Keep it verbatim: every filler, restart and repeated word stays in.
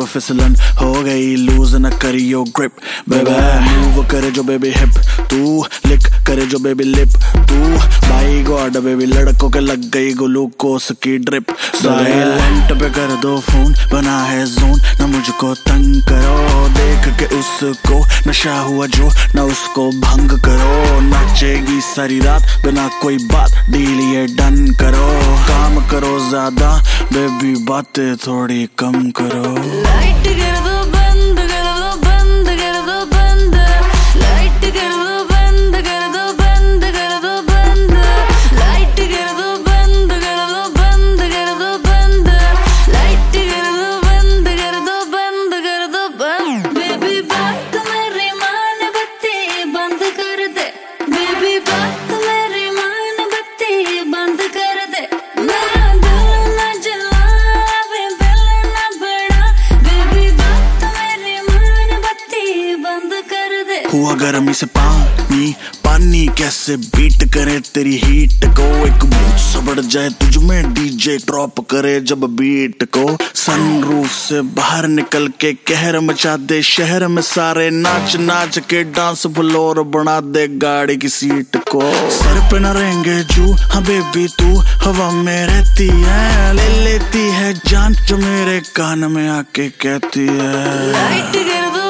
फिसलन हो गई लूज न करियो ग्रिप बेबी मूव करे जो बेबी हिप तू लिक करे जो बेबी लिप तू बाई गॉड बेबी लड़कों के लग गई ग्लूकोस की ड्रिप साइलेंट पे कर दो फोन बना है जोन न मुझको तंग करो देख के उसको नशा हुआ जो न उसको भंग करो नाचेगी सारी रात बिना कोई बात डील ये डन करो काम करो ज्यादा बेबी बातें थोड़ी कम करो लाइट कर दो बंद कर दो बंद कर दो बंद लाइट कर दो बंद कर दो बंद कर दो बंद लाइट कर दो बंद कर दो बंद कर दो बंद लाइट कर दो बंद कर दो बंद कर दो बंद बेबी बात मेरी मान बत्ती बंद कर दे बेबी बात मेरी मान बत्ती बंद कर दे मेरा दिल ना जलावे दिल ना बड़ा बेबी बात मेरी मान बत्ती बंद कर दे हुआ गर्मी से पानी पानी कैसे बीट करे तेरी हीट को एक बूथ सा बढ़ जाए तुझ में डीजे ड्रॉप करे जब बीट को सनरूफ से बाहर निकल के कहर मचा दे शहर में सारे नाच नाच के डांस फ्लोर बना दे गाड़ी की सीट को सर पे न रहेंगे जू हाँ बेबी तू हवा में रहती है ले लेती है जान जो मेरे कान में आके कहती है लाइट कर दो